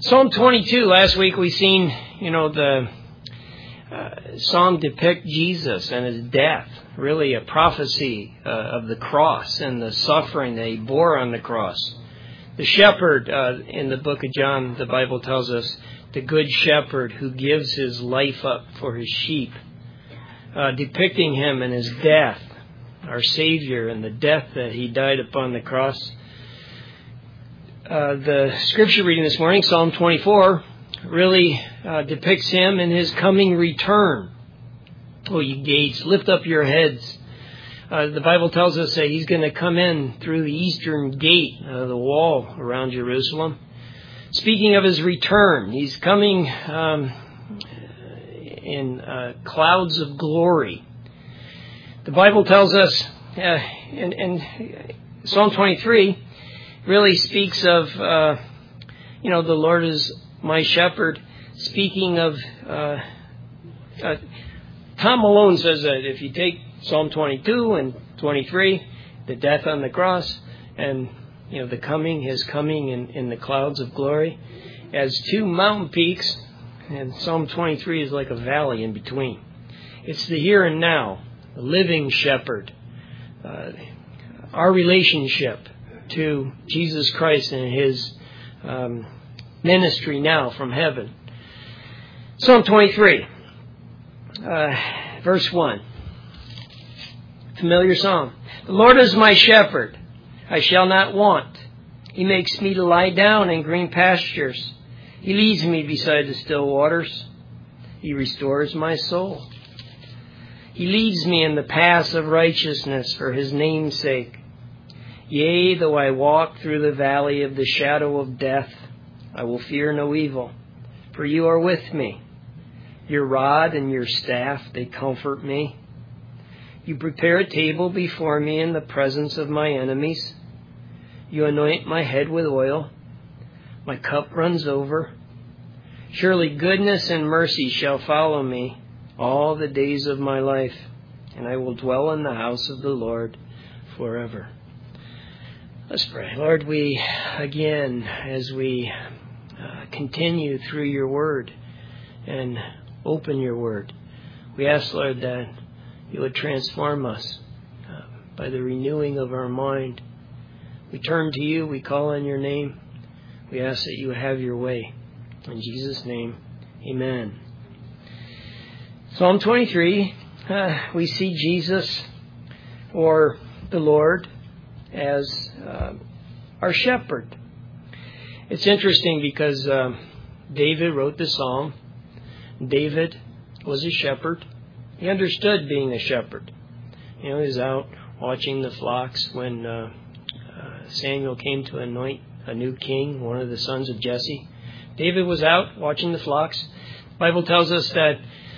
Psalm 22, last week we seen, the psalm depict Jesus and his death, really a prophecy of the cross and the suffering that he bore on the cross. The shepherd, in the book of John, the Bible tells us, the good shepherd who gives his life up for his sheep, depicting him and his death, our Savior, and the death that he died upon the cross. The scripture reading this morning, Psalm 24, really depicts him in his coming return. Oh, you gates, lift up your heads. The Bible tells us that he's going to come in through the eastern gate of the wall around Jerusalem. Speaking of his return, he's coming in clouds of glory. The Bible tells us in Psalm 23 really speaks of, the Lord is my shepherd. Speaking of, Tom Malone says that if you take Psalm 22 and 23, the death on the cross, and, the coming, his coming in the clouds of glory, as two mountain peaks, and Psalm 23 is like a valley in between. It's the here and now, the living shepherd, our relationship to Jesus Christ and his ministry now from heaven. Psalm 23, verse 1. Familiar psalm. The Lord is my shepherd, I shall not want. He makes me to lie down in green pastures. He leads me beside the still waters. He restores my soul. He leads me in the paths of righteousness for his name's sake. Yea, though I walk through the valley of the shadow of death, I will fear no evil, for you are with me. Your rod and your staff, they comfort me. You prepare a table before me in the presence of my enemies. You anoint my head with oil. My cup runs over. Surely goodness and mercy shall follow me all the days of my life, and I will dwell in the house of the Lord forever. Let's pray. Lord, we, again, as we continue through your word and open your word, we ask, Lord, that you would transform us by the renewing of our mind. We turn to you. We call on your name. We ask that you would have your way. In Jesus' name, amen. Psalm 23, we see Jesus, or the Lord, as our shepherd. It's interesting because David wrote the psalm. David was a shepherd. He understood being a shepherd. He was out watching the flocks when Samuel came to anoint a new king, one of the sons of Jesse. David was out watching the flocks. The Bible tells us that,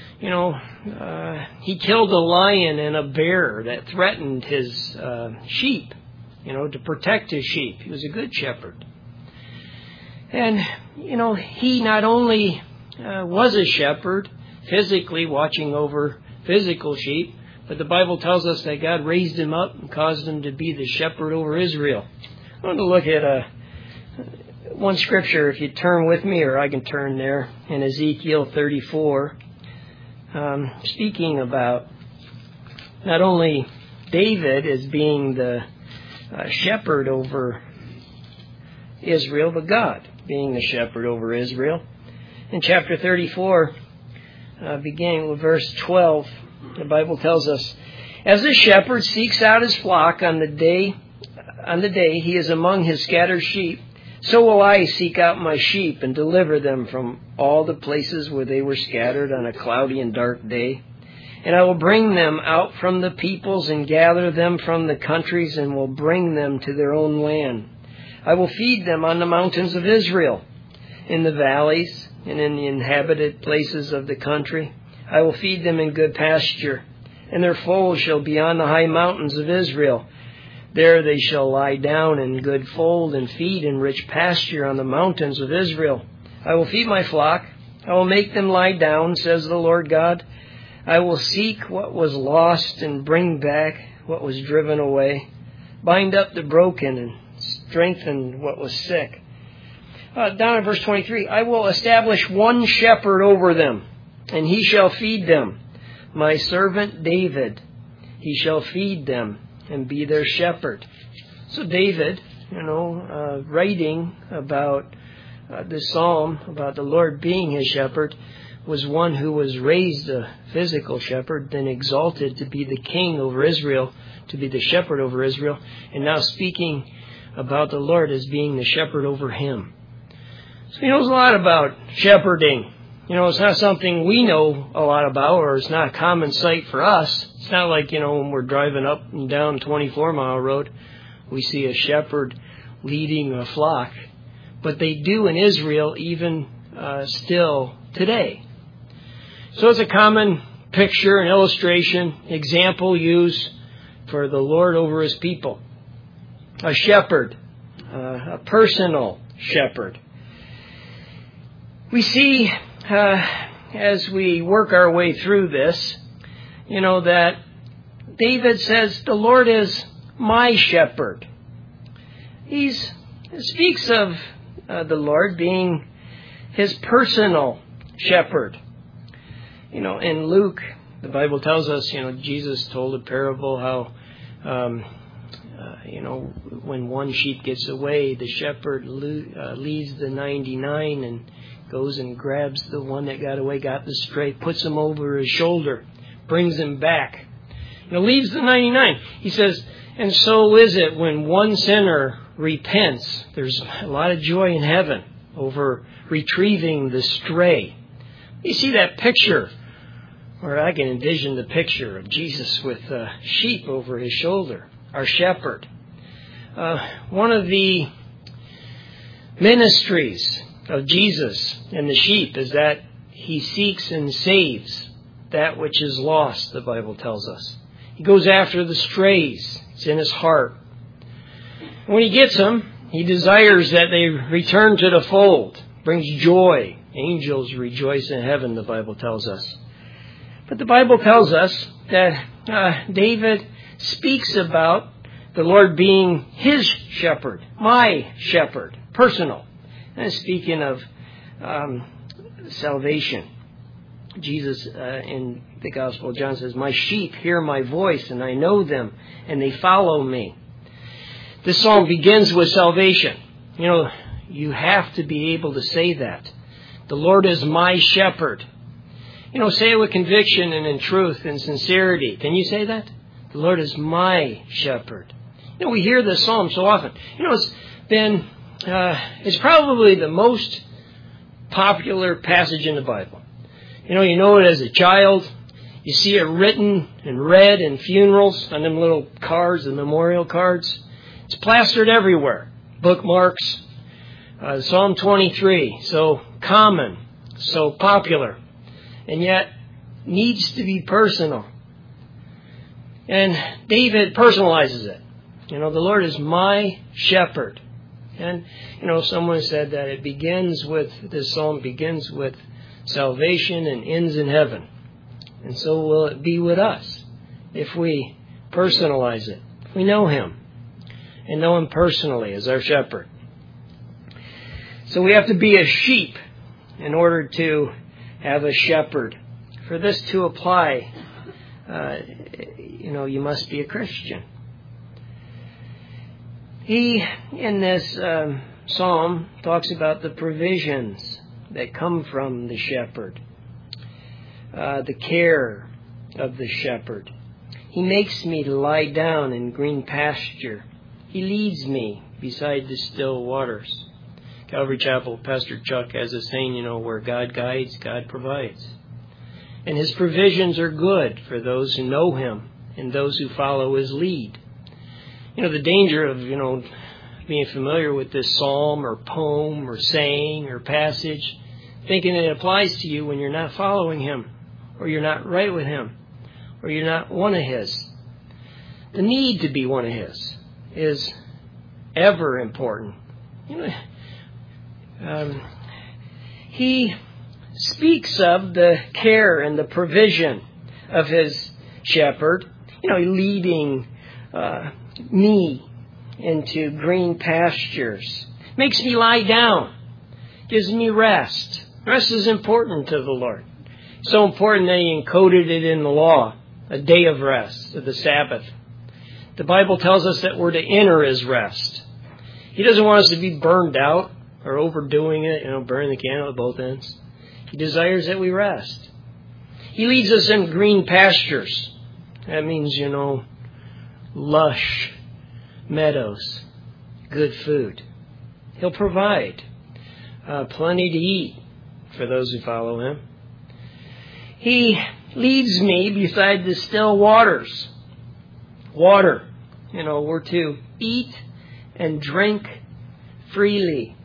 he killed a lion and a bear that threatened his sheep, to protect his sheep. He was a good shepherd. And, he not only was a shepherd, physically watching over physical sheep, but the Bible tells us that God raised him up and caused him to be the shepherd over Israel. I want to look at one scripture, if you turn with me, or I can turn there, in Ezekiel 34, speaking about not only David as being the shepherd over Israel, but God being the shepherd over Israel. In chapter 34, beginning with verse 12, the Bible tells us, as the shepherd seeks out his flock on the day he is among his scattered sheep, so will I seek out my sheep and deliver them from all the places where they were scattered on a cloudy and dark day. And I will bring them out from the peoples and gather them from the countries and will bring them to their own land. I will feed them on the mountains of Israel, in the valleys and in the inhabited places of the country. I will feed them in good pasture, and their foals shall be on the high mountains of Israel. There they shall lie down in good fold and feed in rich pasture on the mountains of Israel. I will feed my flock. I will make them lie down, says the Lord God. I will seek what was lost and bring back what was driven away. Bind up the broken and strengthen what was sick. Down in verse 23, I will establish one shepherd over them, and he shall feed them. My servant David, he shall feed them and be their shepherd. So David, writing about this psalm, about the Lord being his shepherd, was one who was raised a physical shepherd, then exalted to be the king over Israel, to be the shepherd over Israel, and now speaking about the Lord as being the shepherd over him. So he knows a lot about shepherding. It's not something we know a lot about, or it's not a common sight for us. It's not like, when we're driving up and down 24-mile road, we see a shepherd leading a flock. But they do in Israel even still today. So it's a common picture, an illustration, example used for the Lord over his people. A shepherd, a personal shepherd. We see, as we work our way through this, that David says, the Lord is my shepherd. He speaks of the Lord being his personal shepherd. In Luke, the Bible tells us, Jesus told a parable how, when one sheep gets away, the shepherd leaves the 99 and goes and grabs the one that got away, got the stray, puts him over his shoulder, brings him back. Leaves the 99. He says, and so is it when one sinner repents. There's a lot of joy in heaven over retrieving the stray. You see that picture, or I can envision the picture of Jesus with a sheep over his shoulder, our shepherd. One of the ministries of Jesus and the sheep is that he seeks and saves that which is lost, the Bible tells us. He goes after the strays. It's in his heart. When he gets them, he desires that they return to the fold. Brings joy. Angels rejoice in heaven, the Bible tells us. But the Bible tells us that David speaks about the Lord being his shepherd, my shepherd, personal. And speaking of salvation, Jesus in the Gospel of John says, my sheep hear my voice, and I know them, and they follow me. This psalm begins with salvation. You have to be able to say that. The Lord is my shepherd. Say it with conviction and in truth and sincerity. Can you say that? The Lord is my shepherd. We hear this psalm so often. It's probably the most popular passage in the Bible. You know it as a child. You see it written and read in funerals on them little cards, the memorial cards. It's plastered everywhere. Bookmarks. Psalm 23, so common, so popular, and yet needs to be personal. And David personalizes it. The Lord is my shepherd. And, someone said that this psalm begins with salvation and ends in heaven. And so will it be with us if we personalize it, if we know him and know him personally as our shepherd. So we have to be a sheep in order to have a shepherd. For this to apply, you must be a Christian. He, in this psalm, talks about the provisions that come from the shepherd, the care of the shepherd. He makes me to lie down in green pasture. He leads me beside the still waters. Calvary Chapel, Pastor Chuck has a saying, where God guides, God provides. And his provisions are good for those who know him and those who follow his lead. The danger of, being familiar with this psalm or poem or saying or passage, thinking it applies to you when you're not following him, or you're not right with him, or you're not one of his. The need to be one of his is ever important. He speaks of the care and the provision of his shepherd, leading me into green pastures. Makes me lie down. gives me rest. Rest is important to the Lord. So important that He encoded it in the law, a day of rest, the Sabbath. The Bible tells us that we're to enter His rest. He doesn't want us to be burned out or overdoing it, burning the candle at both ends. He desires that we rest. He leads us in green pastures. That means, lush meadows, good food. He'll provide plenty to eat for those who follow Him. He leads me beside the still waters. Water. We're to eat and drink freely.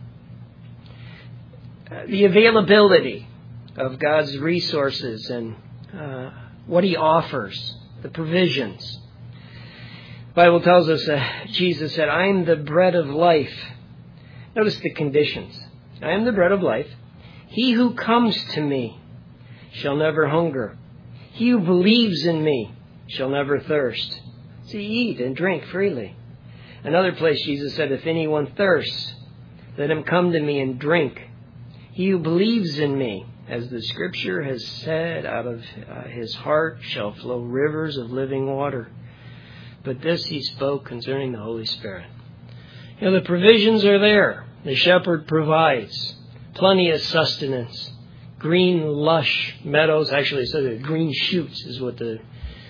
The availability of God's resources and what He offers, the provisions. The Bible tells us that Jesus said, I am the bread of life. Notice the conditions. I am the bread of life. He who comes to me shall never hunger. He who believes in me shall never thirst. So eat and drink freely. Another place Jesus said, if anyone thirsts, let him come to me and drink. He who believes in me, as the Scripture has said, out of his heart shall flow rivers of living water. But this He spoke concerning the Holy Spirit. The provisions are there. The shepherd provides. Plenty of sustenance. Green, lush meadows. Actually, it says green shoots is what the,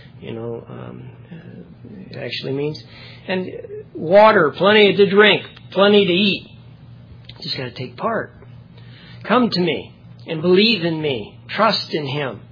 actually means. And water, plenty to drink, plenty to eat. Just got to take part. Come to me and believe in me. Trust in Him.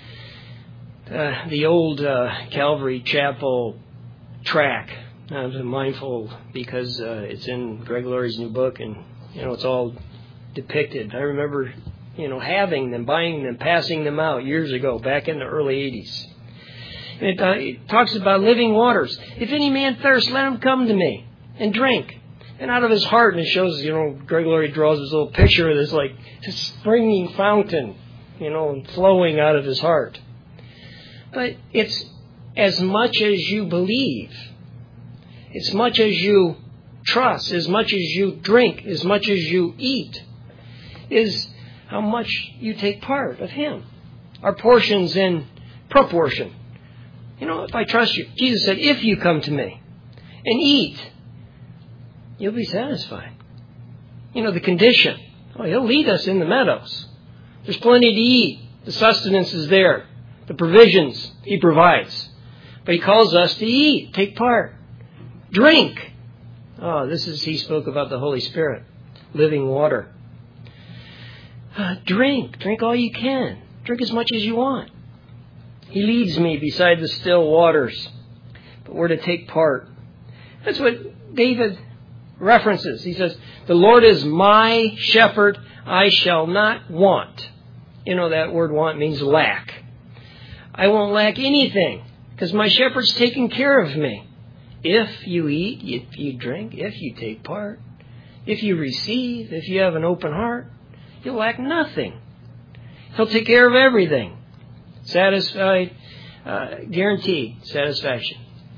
The old Calvary Chapel track. I'm mindful because it's in Greg Laurie's new book, and it's all depicted. I remember having them, buying them, passing them out years ago, back in the early 80s. And it talks about living waters. If any man thirst, let him come to me and drink. And out of his heart, and it shows, Greg Laurie draws this little picture of this like springing fountain, flowing out of his heart. But it's as much as you believe, as much as you trust, as much as you drink, as much as you eat, is how much you take part of Him. Our portion's in proportion. If I trust you, Jesus said, if you come to me and eat, you'll be satisfied. The condition. He'll lead us in the meadows. There's plenty to eat. The sustenance is there. The provisions He provides. But He calls us to eat, take part, drink. He spoke about the Holy Spirit, living water. Drink all you can. Drink as much as you want. He leads me beside the still waters. But we're to take part. That's what David references. He says, the Lord is my shepherd, I shall not want. That word want means lack. I won't lack anything because my shepherd's taking care of me. If you eat, if you drink, if you take part, if you receive, if you have an open heart, you'll lack nothing. He'll take care of everything. Satisfied, guaranteed satisfaction.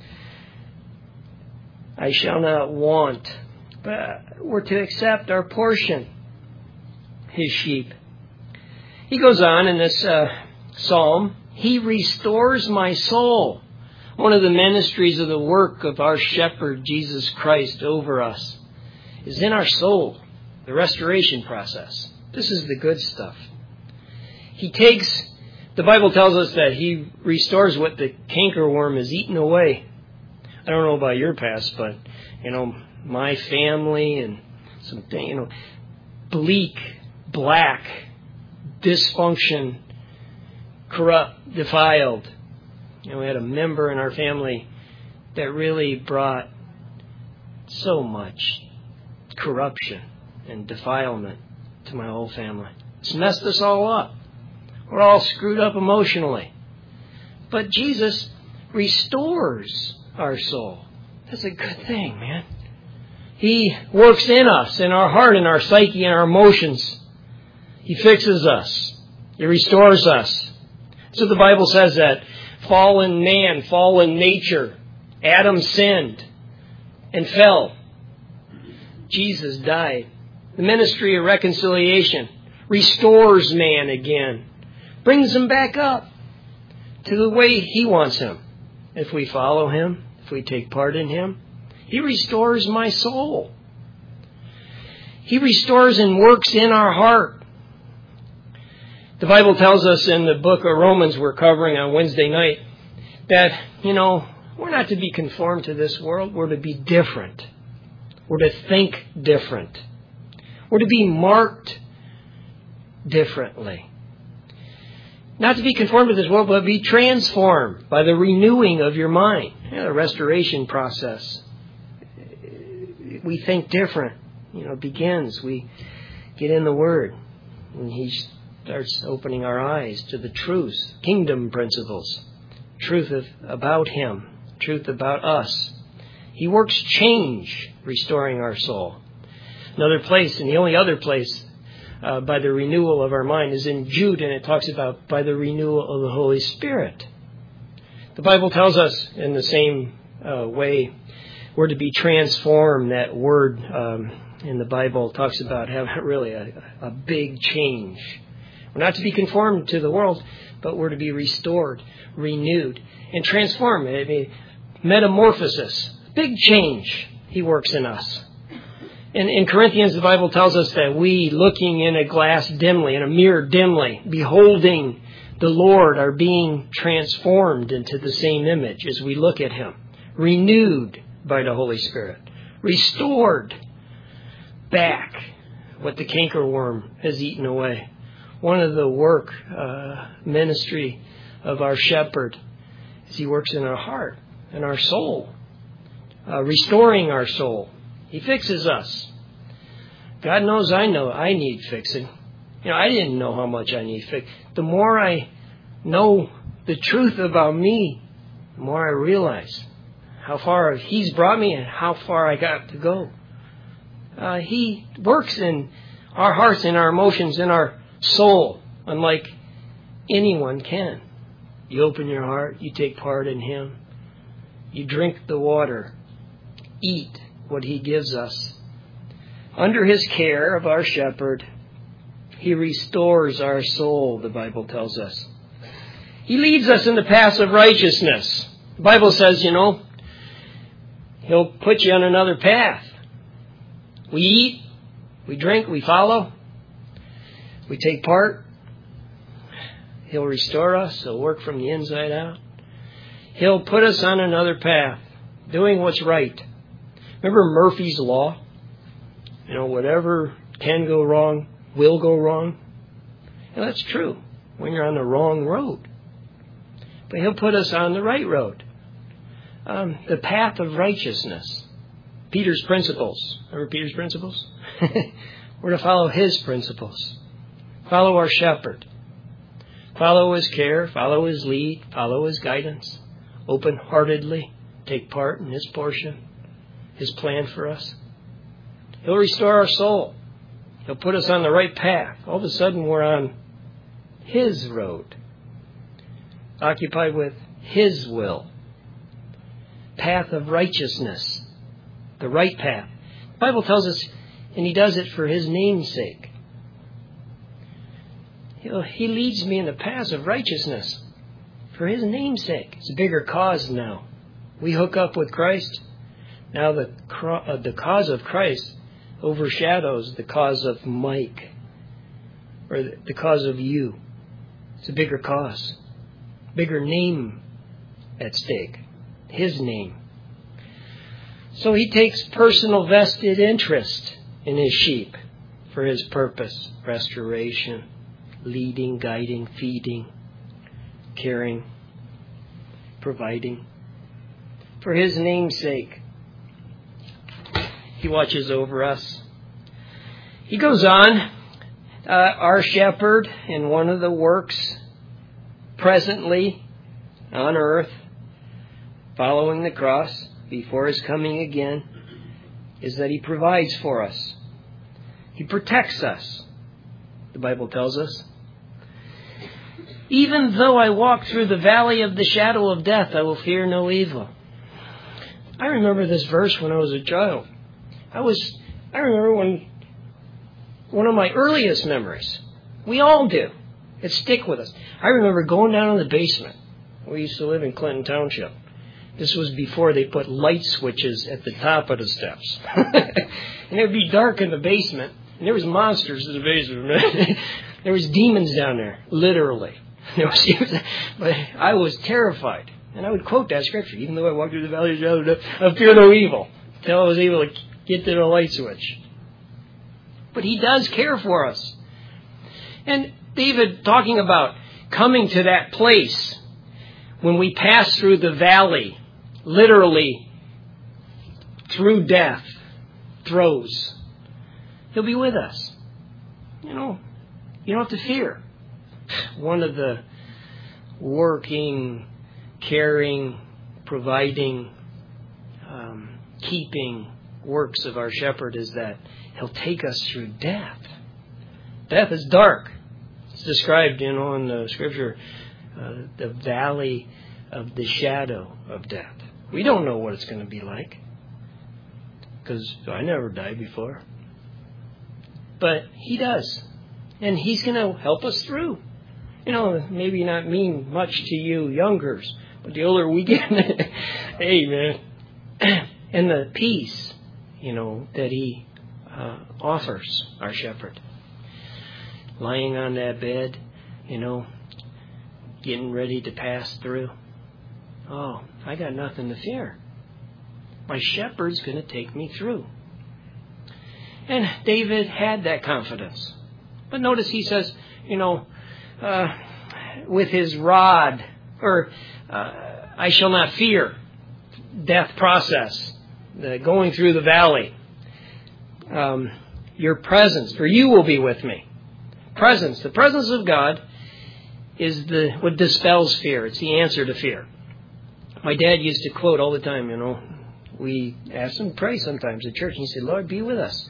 I shall not want. But we're to accept our portion, His sheep. He goes on in this psalm, He restores my soul. One of the ministries of the work of our shepherd, Jesus Christ, over us is in our soul, the restoration process. This is the good stuff. The Bible tells us that He restores what the cankerworm has eaten away. I don't know about your past, but, my family and something, bleak, black, dysfunction, corrupt, defiled. We had a member in our family that really brought so much corruption and defilement to my whole family. It's messed us all up. We're all screwed up emotionally. But Jesus restores our soul. That's a good thing, man. He works in us, in our heart, in our psyche, in our emotions. He fixes us. He restores us. So the Bible says that fallen man, fallen nature, Adam sinned and fell. Jesus died The ministry of reconciliation restores man again, brings him back up to the way He wants him. If we follow Him, if we take part in Him, He restores my soul. He restores and works in our heart. The Bible tells us in the book of Romans we're covering on Wednesday night that, we're not to be conformed to this world. We're to be different. We're to think different. We're to be marked differently. Not to be conformed to this world, but be transformed by the renewing of your mind. The restoration process. We think different. Begins. We get in the Word. And He starts opening our eyes to the truths, kingdom principles, truth about Him, truth about us. He works change, restoring our soul. Another place, and the only other place, by the renewal of our mind is in Jude, and it talks about by the renewal of the Holy Spirit. The Bible tells us in the same way we're to be transformed. That word in the Bible talks about having really a big change. We're not to be conformed to the world, but we're to be restored, renewed, and transformed. I mean, metamorphosis, big change He works in us. In Corinthians, the Bible tells us that we, looking in a glass dimly, in a mirror dimly, beholding the Lord, are being transformed into the same image as we look at Him, renewed by the Holy Spirit, restored back what the cankerworm has eaten away. One of the work, ministry of our shepherd is He works in our heart and our soul, restoring our soul. He fixes us. God knows I need fixing. I didn't know how much I need fixing. The more I know the truth about me, the more I realize how far He's brought me and how far I got to go. He works in our hearts, in our emotions, in our soul, unlike anyone can. You open your heart, you take part in Him, you drink the water, eat what He gives us. Under His care of our shepherd, He restores our soul, the Bible tells us. He leads us in the paths of righteousness. The Bible says, He'll put you on another path. We eat, we drink, we follow, we take part. He'll restore us. He'll work from the inside out. He'll put us on another path, doing what's right. Remember Murphy's Law? Whatever can go wrong will go wrong. And that's true when you're on the wrong road. But He'll put us on the right road. The path of righteousness. Peter's principles. Remember Peter's principles? We're to follow his principles. Follow our shepherd. Follow His care. Follow His lead. Follow His guidance. Open-heartedly take part in His portion. His plan for us. He'll restore our soul. He'll put us on the right path. All of a sudden we're on His road. Occupied with His will. Path of righteousness. The right path. The Bible tells us, and He does it for His name's sake. He leads me in the paths of righteousness for His name's sake. It's a bigger cause now. We hook up with Christ. Now the cause of Christ overshadows the cause of Mike or the cause of you. It's a bigger cause. Bigger name at stake. His name. So He takes personal vested interest in His sheep for His purpose. Restoration, leading, guiding, feeding, caring, providing. For His name's sake. He watches over us. He goes on, our shepherd in one of the works presently on earth, following the cross before His coming again, is that He provides for us. He protects us, the Bible tells us. Even though I walk through the valley of the shadow of death, I will fear no evil. I remember this verse when I was a child. I remember when one of my earliest memories. We all do. It stick with us. I remember going down in the basement. We used to live in Clinton Township. This was before they put light switches at the top of the steps. And it would be dark in the basement. And there was monsters in the basement. There was demons down there, literally. But I was terrified. And I would quote that scripture, even though I walked through the valley of the shadow of death, I fear no evil, until I was able to get to the light switch. But He does care for us. And David talking about coming to that place when we pass through the valley, literally through death, throes. He'll be with us. You don't have to fear. One of the working, caring, providing, keeping works of our shepherd is that He'll take us through death. Death is dark. It's described, in the scripture, the valley of the shadow of death. We don't know what it's going to be like, because I never died before. But He does. And He's going to help us through. Maybe not mean much to you youngers, but the older we get, hey, man. And the peace, that He offers our shepherd. Lying on that bed, getting ready to pass through. Oh, I got nothing to fear. My shepherd's going to take me through. And David had that confidence. But notice he says, with his rod, I shall not fear. Death process, going through the valley. Your presence, for you will be with me. Presence, the presence of God is what dispels fear. It's the answer to fear. My dad used to quote all the time, we asked him to pray sometimes at church, and he said, Lord, be with us.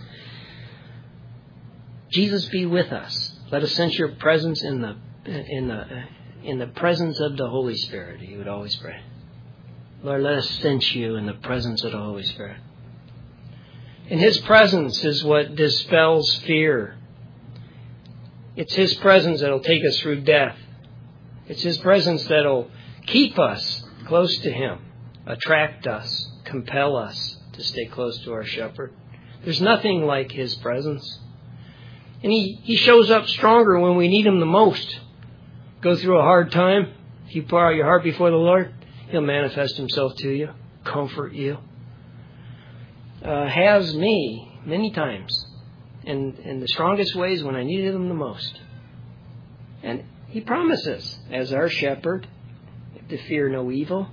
Jesus, be with us. Let us sense your presence in the presence of the Holy Spirit. He would always pray. Lord, let us sense you in the presence of the Holy Spirit. And His presence is what dispels fear. It's His presence that'll take us through death. It's His presence that'll keep us close to Him, attract us, compel us to stay close to our shepherd. There's nothing like His presence. And He shows up stronger when we need Him the most. Go through a hard time. If you pour out your heart before the Lord, He'll manifest Himself to you, comfort you. Has me many times in the strongest ways when I needed Him the most. And He promises, as our shepherd, to fear no evil,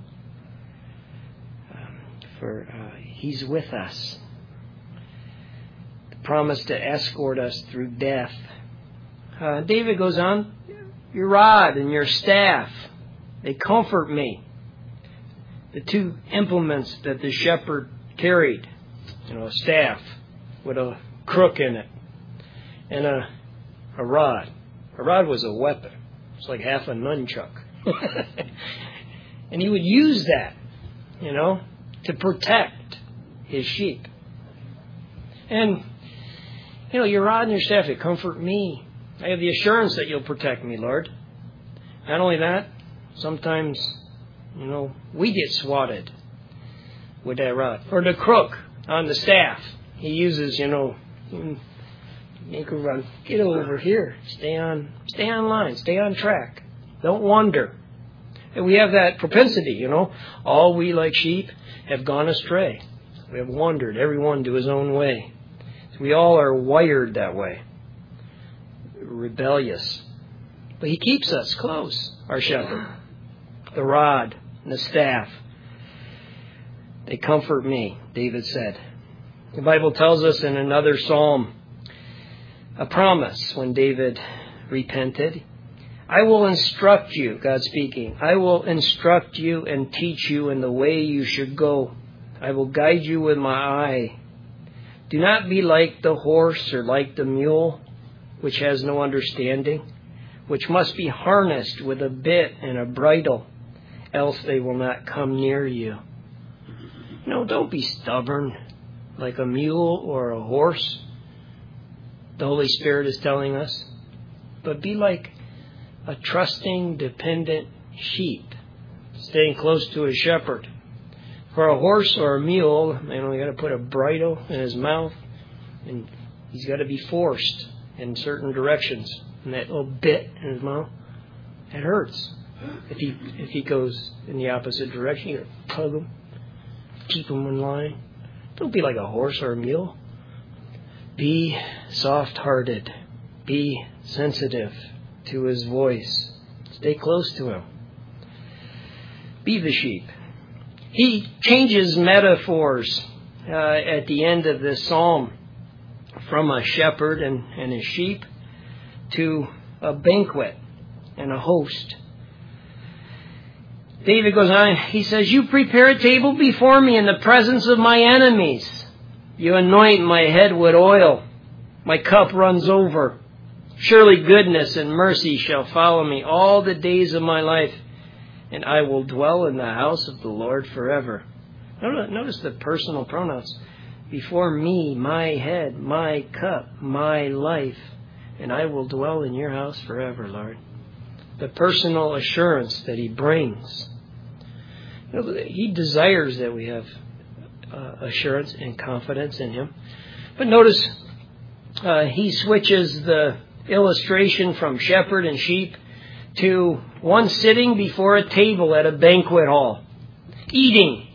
for He's with us. The promise to escort us through death. David goes on, your rod and your staff, they comfort me. The two implements that the shepherd carried, a staff with a crook in it, and a rod. A rod was a weapon. It's like half a nunchuck. And he would use that, to protect his sheep. And, your rod and your staff, they comfort me. I have the assurance that you'll protect me, Lord. Not only that, sometimes, we get swatted with that rod. Or the crook on the staff. He uses, make a run. Get over here. Stay on line. Stay on track. Don't wander. And we have that propensity, All we like sheep have gone astray. We have wandered, everyone to his own way. So we all are wired that way. Rebellious. But He keeps us close, our shepherd. The rod and the staff, they comfort me, David said. The Bible tells us in another psalm, a promise when David repented. I will instruct you, God speaking. I will instruct you and teach you in the way you should go. I will guide you with my eye. Do not be like the horse or like the mule, which has no understanding, which must be harnessed with a bit and a bridle, else they will not come near you. Don't be stubborn like a mule or a horse. the Holy Spirit is telling us. But be like a trusting, dependent sheep, staying close to his shepherd. For a horse or a mule, you got to put a bridle in his mouth, and he's got to be forced in certain directions. And that little bit in his mouth, it hurts. If he goes in the opposite direction, you got to tug him, keep him in line. Don't be like a horse or a mule. Be soft-hearted. Be sensitive to his voice. Stay close to him. Be the sheep. He changes metaphors at the end of this psalm from a shepherd and his sheep to a banquet and a host. David goes on, he says, "You prepare a table before me in the presence of my enemies. You anoint my head with oil. My cup runs over. Surely goodness and mercy shall follow me all the days of my life, and I will dwell in the house of the Lord forever." Notice the personal pronouns. Before me, my head, my cup, my life, and I will dwell in your house forever, Lord. The personal assurance that he brings. He desires that we have assurance and confidence in him. But notice he switches the illustration from shepherd and sheep to one sitting before a table at a banquet hall, eating.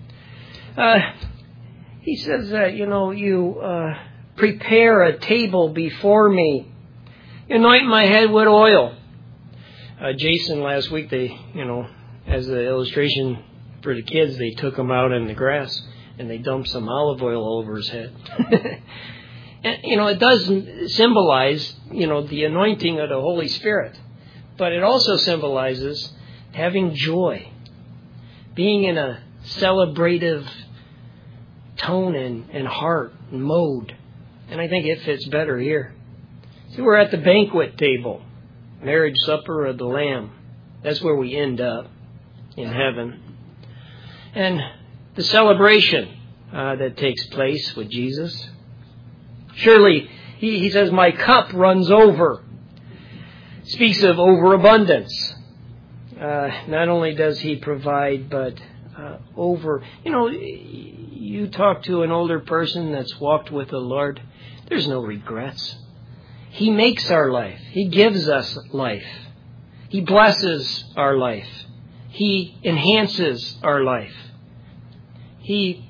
He says that, you prepare a table before me. You anoint my head with oil. Jason last week, as the illustration for the kids, they took him out in the grass and they dumped some olive oil over his head. And, it does symbolize, the anointing of the Holy Spirit. But it also symbolizes having joy, being in a celebrative tone and heart and mode. And I think it fits better here. See, we're at the banquet table, marriage supper of the Lamb. That's where we end up in heaven. And the celebration that takes place with Jesus. Surely, he says, my cup runs over. Speaks of overabundance. Not only does he provide, but over. You talk to an older person that's walked with the Lord, there's no regrets. He makes our life. He gives us life. He blesses our life. He enhances our life. He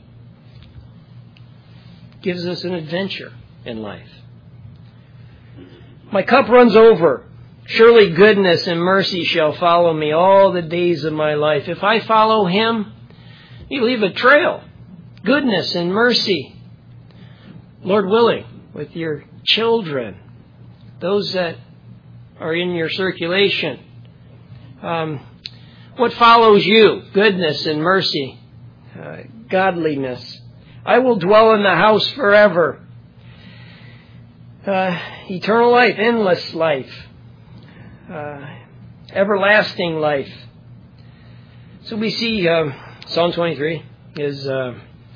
gives us an adventure in life. My cup runs over. Surely goodness and mercy shall follow me all the days of my life. If I follow him, you leave a trail. Goodness and mercy. Lord willing, with your children, those that are in your circulation. What follows you? Goodness and mercy. Godliness. I will dwell in the house forever. Eternal life, endless life. Everlasting life. So we see Psalm 23 is, a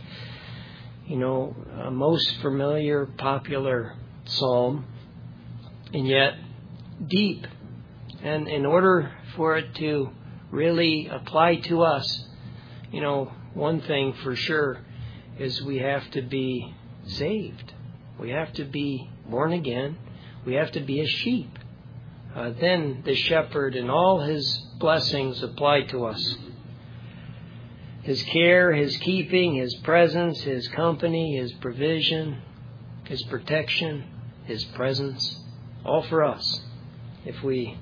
most familiar, popular psalm, and yet deep. And in order for it to really apply to us, one thing for sure is we have to be saved. We have to be born again. We have to be a sheep. Then the shepherd and all his blessings apply to us. His care, his keeping, his presence, his company, his provision, his protection, his presence, all for us. If we,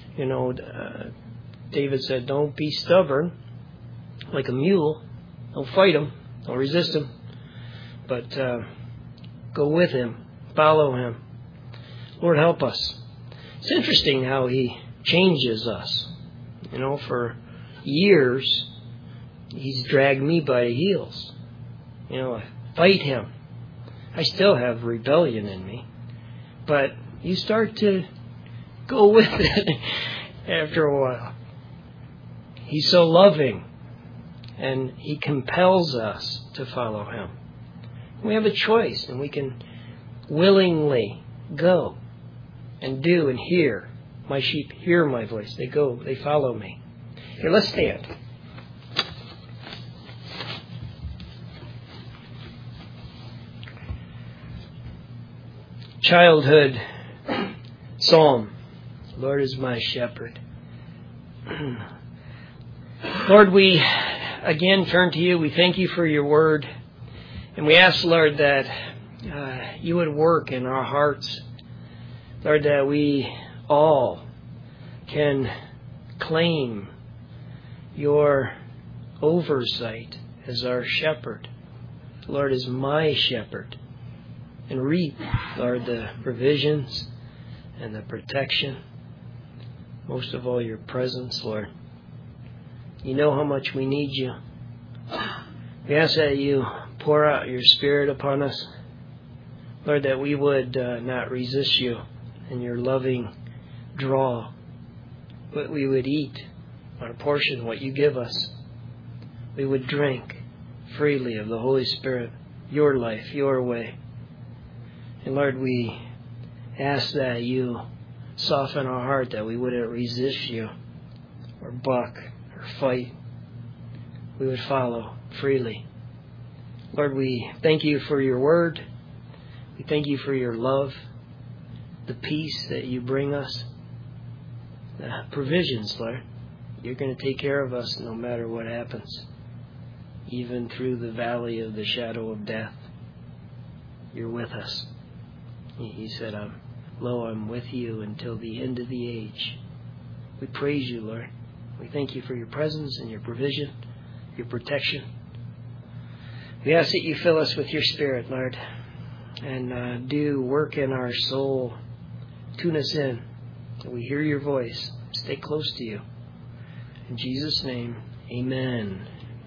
David said, don't be stubborn like a mule. Don't fight him. Don't resist him. But go with him. Follow him. Lord, help us. It's interesting how he changes us. For years, he's dragged me by the heels. I fight him. I still have rebellion in me. But you start to go with it after a while. He's so loving. And he compels us to follow him. We have a choice, and we can willingly go and do and hear. My sheep hear my voice. They go, they follow me. Here, let's stand. Childhood psalm. Lord is my shepherd. Lord, we again turn to you. We thank you for your word. And we ask, Lord, that you would work in our hearts. Lord, that we all can claim your oversight as our shepherd. Lord is my shepherd. And reap, Lord, the provisions and the protection. Most of all, your presence, Lord. You know how much we need you. We ask that you pour out your Spirit upon us. Lord, that we would not resist you in your loving draw, but we would eat our portion, what you give us. We would drink freely of the Holy Spirit, your life, your way. And Lord, we ask that you soften our heart, that we wouldn't resist you or buck or fight. We would follow freely. Lord, we thank you for your word. We thank you for your love, the peace that you bring us, the provisions, Lord. You're going to take care of us no matter what happens, even through the valley of the shadow of death. You're with us. He said, lo, I'm with you until the end of the age. We praise you, Lord. We thank you for your presence and your provision, your protection. We ask that you fill us with your Spirit, Lord, and do work in our soul. Tune us in, that we hear your voice. Stay close to you. In Jesus' name, amen.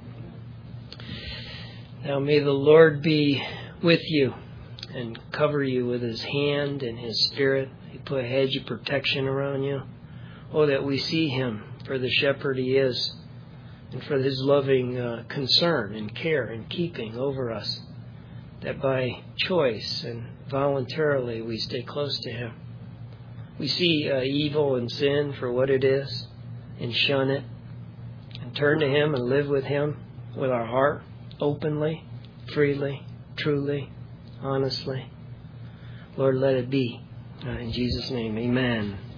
Now may the Lord be with you and cover you with his hand and his Spirit. He put a hedge of protection around you. Oh, that we see him for the shepherd he is, and for his loving concern and care and keeping over us. That by choice and voluntarily we stay close to him. We see evil and sin for what it is and shun it, and turn to him and live with him with our heart openly, freely, truly, honestly. Lord, let it be. In Jesus' name, amen.